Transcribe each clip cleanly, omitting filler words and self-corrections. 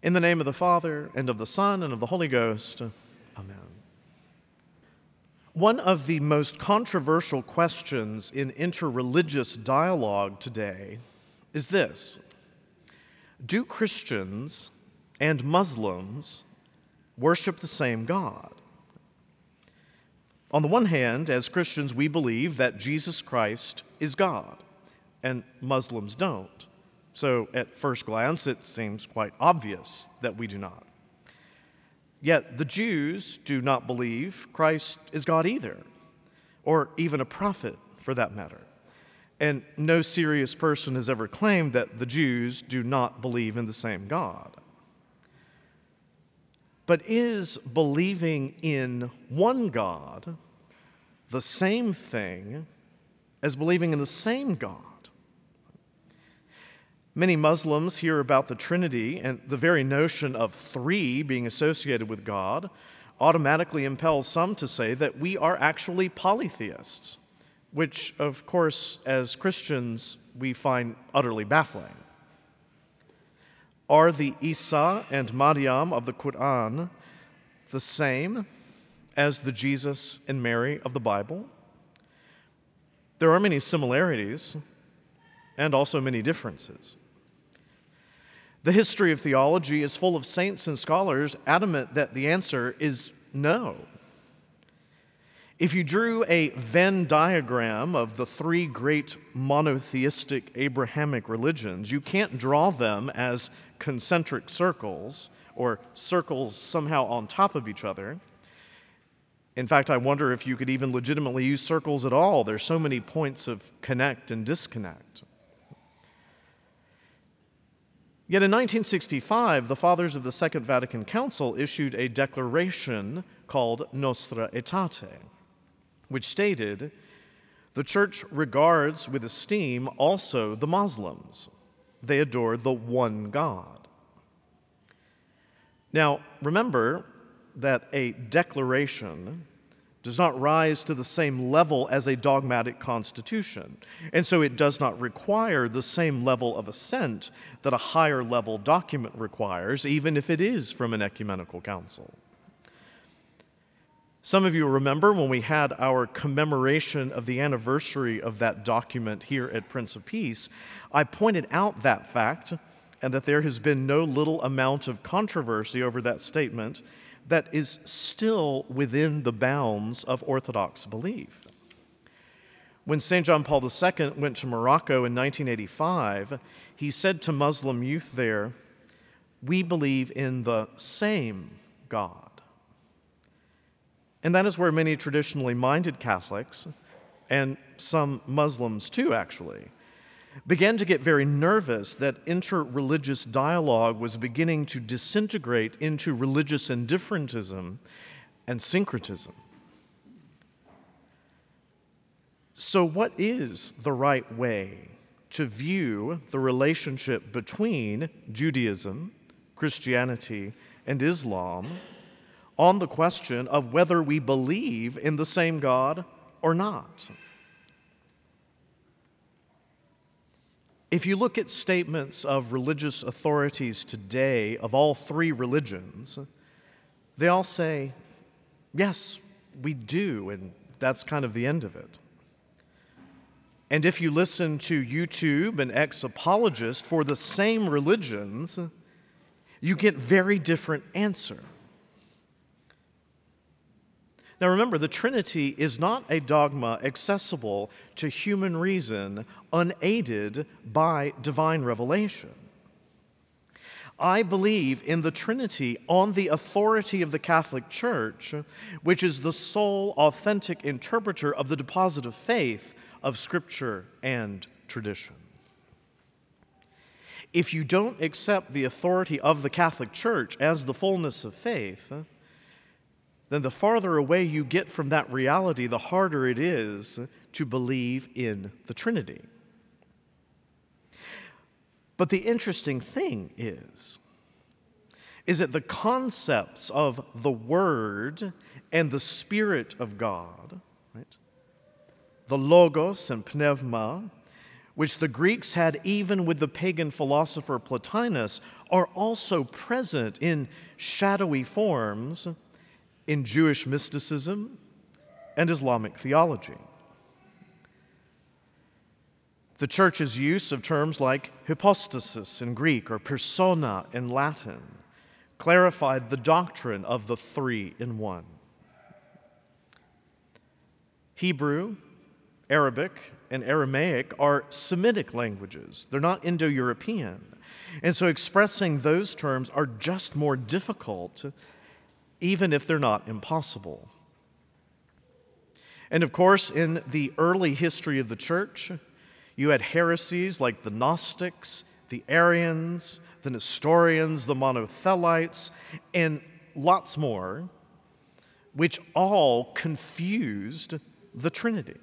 In the name of the Father, and of the Son, and of the Holy Ghost, Amen. One of the most controversial questions in interreligious dialogue today is this: do Christians and Muslims worship the same God? On the one hand, as Christians, we believe that Jesus Christ is God, and Muslims don't. So at first glance, it seems quite obvious that we do not. Yet the Jews do not believe Christ is God either, or even a prophet for that matter. And no serious person has ever claimed that the Jews do not believe in the same God. But is believing in one God the same thing as believing in the same God? Many Muslims hear about the Trinity, and the very notion of three being associated with God automatically impels some to say that we are actually polytheists, which, of course, as Christians, we find utterly baffling. Are the Isa and Maryam of the Quran the same as the Jesus and Mary of the Bible? There are many similarities and also many differences. The history of theology is full of saints and scholars adamant that the answer is no. If you drew a Venn diagram of the three great monotheistic Abrahamic religions, you can't draw them as concentric circles or circles somehow on top of each other. In fact, I wonder if you could even legitimately use circles at all. There's so many points of connect and disconnect. Yet in 1965, the Fathers of the Second Vatican Council issued a declaration called Nostra Aetate, which stated, "The Church regards with esteem also the Muslims. They adore the one God." Now, remember that a declaration does not rise to the same level as a dogmatic constitution, and so it does not require the same level of assent that a higher level document requires, even if it is from an ecumenical council. Some of you remember when we had our commemoration of the anniversary of that document here at Prince of Peace, I pointed out that fact and that there has been no little amount of controversy over that statement that is still within the bounds of Orthodox belief. When St. John Paul II went to Morocco in 1985, he said to Muslim youth there, "We believe in the same God." And that is where many traditionally minded Catholics, and some Muslims too actually, began to get very nervous that interreligious dialogue was beginning to disintegrate into religious indifferentism and syncretism. So what is the right way to view the relationship between Judaism, Christianity, and Islam on the question of whether we believe in the same God or not? If you look at statements of religious authorities today of all three religions, they all say, yes, we do, and that's kind of the end of it. And if you listen to YouTube and ex-apologists for the same religions, you get very different answers. Now remember, the Trinity is not a dogma accessible to human reason, unaided by divine revelation. I believe in the Trinity on the authority of the Catholic Church, which is the sole authentic interpreter of the deposit of faith of Scripture and tradition. If you don't accept the authority of the Catholic Church as the fullness of faith, then the farther away you get from that reality, the harder it is to believe in the Trinity. But the interesting thing is that the concepts of the Word and the Spirit of God, right, the Logos and Pneuma, which the Greeks had even with the pagan philosopher Plotinus, are also present in shadowy forms in Jewish mysticism and Islamic theology. The Church's use of terms like hypostasis in Greek or persona in Latin clarified the doctrine of the three in one. Hebrew, Arabic, and Aramaic are Semitic languages. They're not Indo-European. And so expressing those terms are just more difficult, even if they're not impossible. And of course, in the early history of the church, you had heresies like the Gnostics, the Arians, the Nestorians, the Monothelites, and lots more, which all confused the Trinity.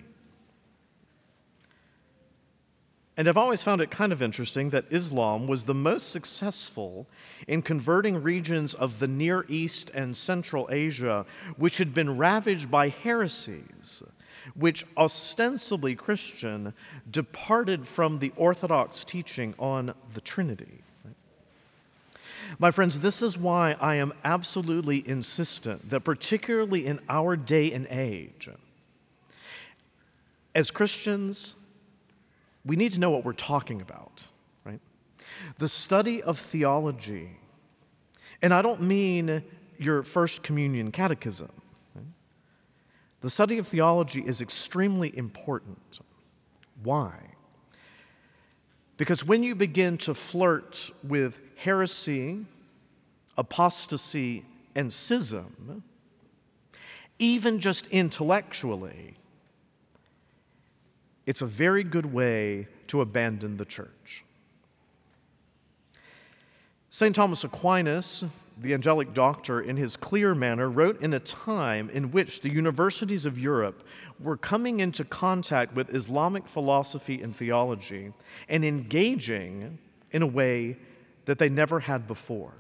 And I've always found it kind of interesting that Islam was the most successful in converting regions of the Near East and Central Asia, which had been ravaged by heresies, which ostensibly Christian departed from the Orthodox teaching on the Trinity. My friends, this is why I am absolutely insistent that particularly in our day and age, as Christians, we need to know what we're talking about, right? The study of theology, and I don't mean your First Communion catechism. Right? The study of theology is extremely important. Why? Because when you begin to flirt with heresy, apostasy, and schism, even just intellectually, it's a very good way to abandon the church. St. Thomas Aquinas, the angelic doctor, in his clear manner, wrote in a time in which the universities of Europe were coming into contact with Islamic philosophy and theology and engaging in a way that they never had before.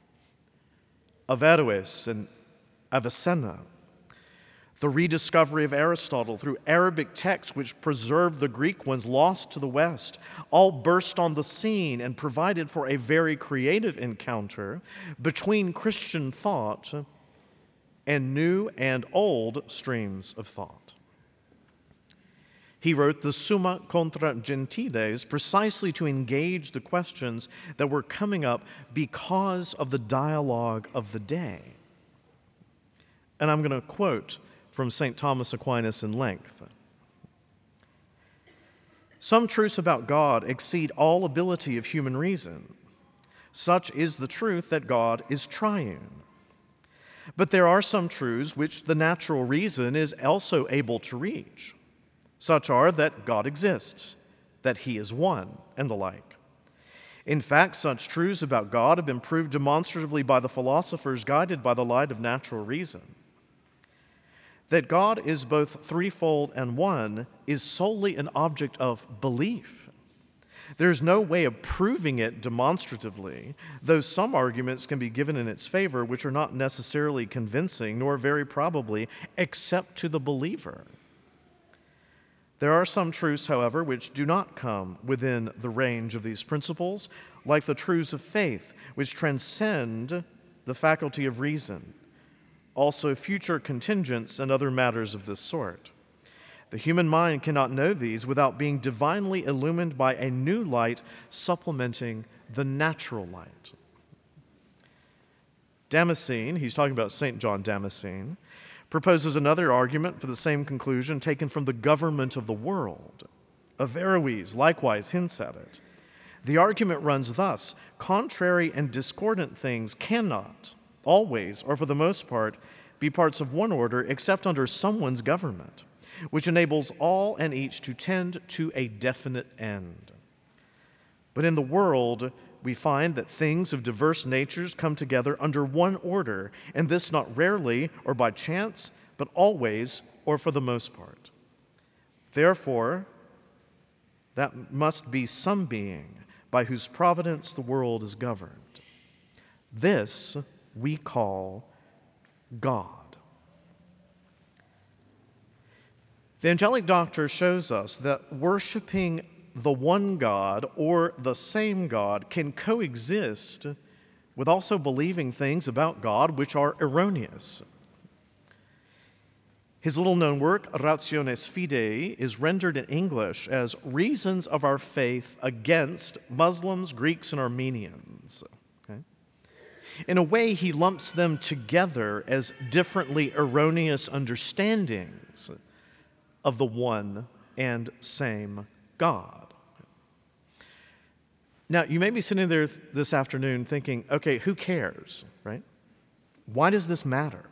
Averroes and Avicenna, the rediscovery of Aristotle through Arabic texts which preserved the Greek ones lost to the West, all burst on the scene and provided for a very creative encounter between Christian thought and new and old streams of thought. He wrote the Summa Contra Gentiles precisely to engage the questions that were coming up because of the dialogue of the day. And I'm going to quote from St. Thomas Aquinas in length. Some truths about God exceed all ability of human reason. Such is the truth that God is triune. But there are some truths which the natural reason is also able to reach. Such are that God exists, that He is one, and the like. In fact, such truths about God have been proved demonstratively by the philosophers guided by the light of natural reason. That God is both threefold and one is solely an object of belief. There's no way of proving it demonstratively, though some arguments can be given in its favor which are not necessarily convincing, nor very probably, except to the believer. There are some truths, however, which do not come within the range of these principles, like the truths of faith, which transcend the faculty of reason. Also future contingents and other matters of this sort. The human mind cannot know these without being divinely illumined by a new light supplementing the natural light. Damascene, he's talking about St. John Damascene, proposes another argument for the same conclusion taken from the government of the world. Averroes likewise hints at it. The argument runs thus: contrary and discordant things cannot always, or for the most part, be parts of one order except under someone's government, which enables all and each to tend to a definite end. But in the world, we find that things of diverse natures come together under one order, and this not rarely or by chance, but always or for the most part. Therefore, that must be some being by whose providence the world is governed. This we call God. The angelic doctor shows us that worshiping the one God or the same God can coexist with also believing things about God which are erroneous. His little-known work, Rationes Fidei, is rendered in English as Reasons of Our Faith Against Muslims, Greeks, and Armenians. Okay? In a way, he lumps them together as differently erroneous understandings of the one and same God. Now, you may be sitting there this afternoon thinking, okay, who cares, right? Why does this matter?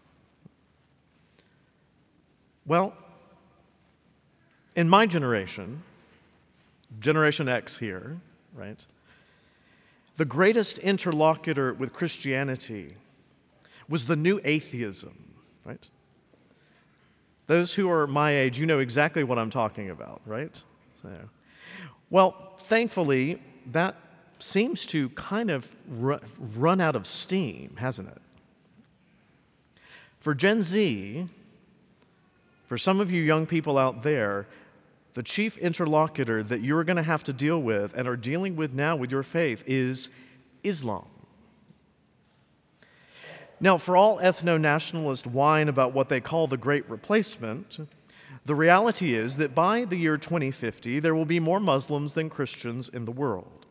Well, in my generation, Generation X here, right, the greatest interlocutor with Christianity was the new atheism, right? Those who are my age, you know exactly what I'm talking about, right? Well, thankfully, that seems to kind of run out of steam, hasn't it? For Gen Z, for some of you young people out there, the chief interlocutor that you're going to have to deal with and are dealing with now with your faith is Islam. Now, for all ethno-nationalist whine about what they call the Great Replacement, the reality is that by the year 2050, there will be more Muslims than Christians in the world.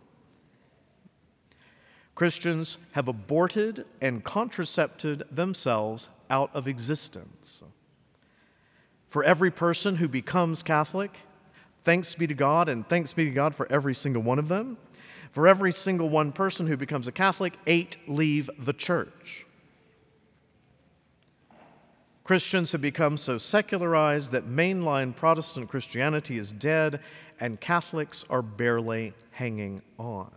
Christians have aborted and contracepted themselves out of existence. For every person who becomes Catholic, thanks be to God, and thanks be to God for every single one of them. For every single one person who becomes a Catholic, 8 leave the church. Christians have become so secularized that mainline Protestant Christianity is dead, and Catholics are barely hanging on.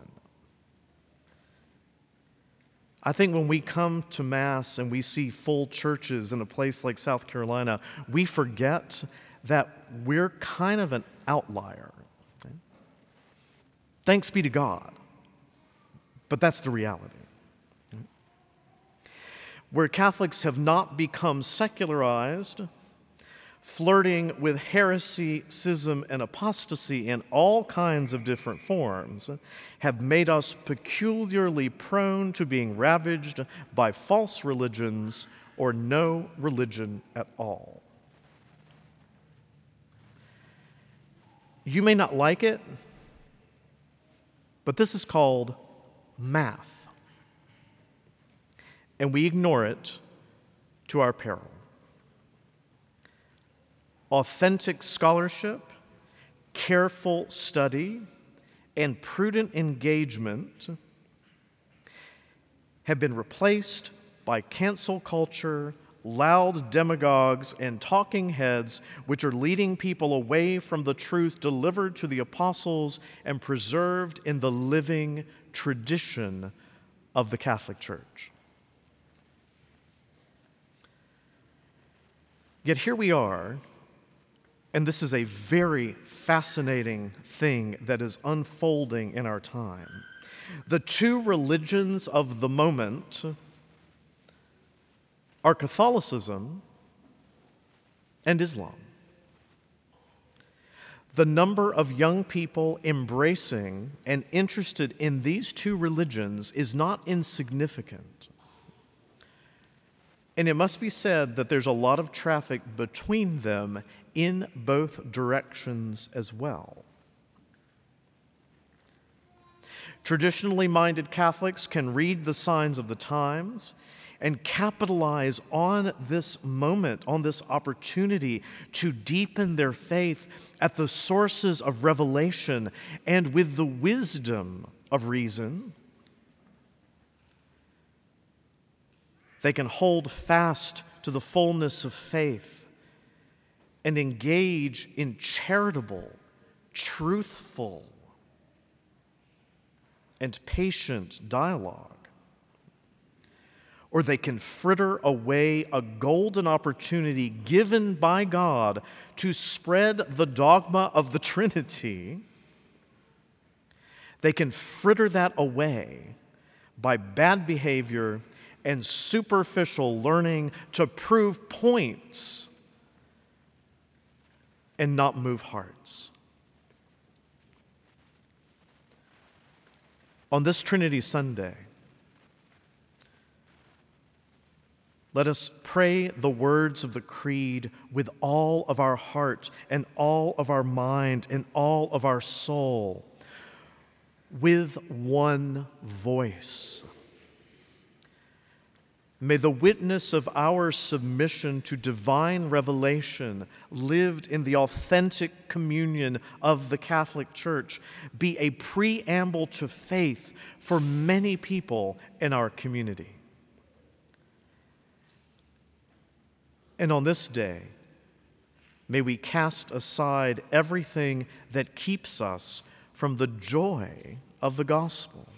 I think when we come to Mass and we see full churches in a place like South Carolina, we forget that we're kind of an outlier. Okay? Thanks be to God, but that's the reality. Okay? Where Catholics have not become secularized, flirting with heresy, schism, and apostasy in all kinds of different forms, have made us peculiarly prone to being ravaged by false religions or no religion at all. You may not like it, but this is called math, and we ignore it to our peril. Authentic scholarship, careful study, and prudent engagement have been replaced by cancel culture, loud demagogues, and talking heads which are leading people away from the truth delivered to the apostles and preserved in the living tradition of the Catholic Church. Yet here we are, and this is a very fascinating thing that is unfolding in our time. The two religions of the moment are Catholicism and Islam. The number of young people embracing and interested in these two religions is not insignificant. And it must be said that there's a lot of traffic between them in both directions as well. Traditionally minded Catholics can read the signs of the times and capitalize on this moment, on this opportunity to deepen their faith at the sources of revelation and with the wisdom of reason. They can hold fast to the fullness of faith and engage in charitable, truthful, and patient dialogue. Or they can fritter away a golden opportunity given by God to spread the dogma of the Trinity. They can fritter that away by bad behavior and superficial learning to prove points and not move hearts. On this Trinity Sunday, let us pray the words of the Creed with all of our heart and all of our mind and all of our soul, with one voice. May the witness of our submission to divine revelation lived in the authentic communion of the Catholic Church be a preamble to faith for many people in our community. And on this day, may we cast aside everything that keeps us from the joy of the gospel.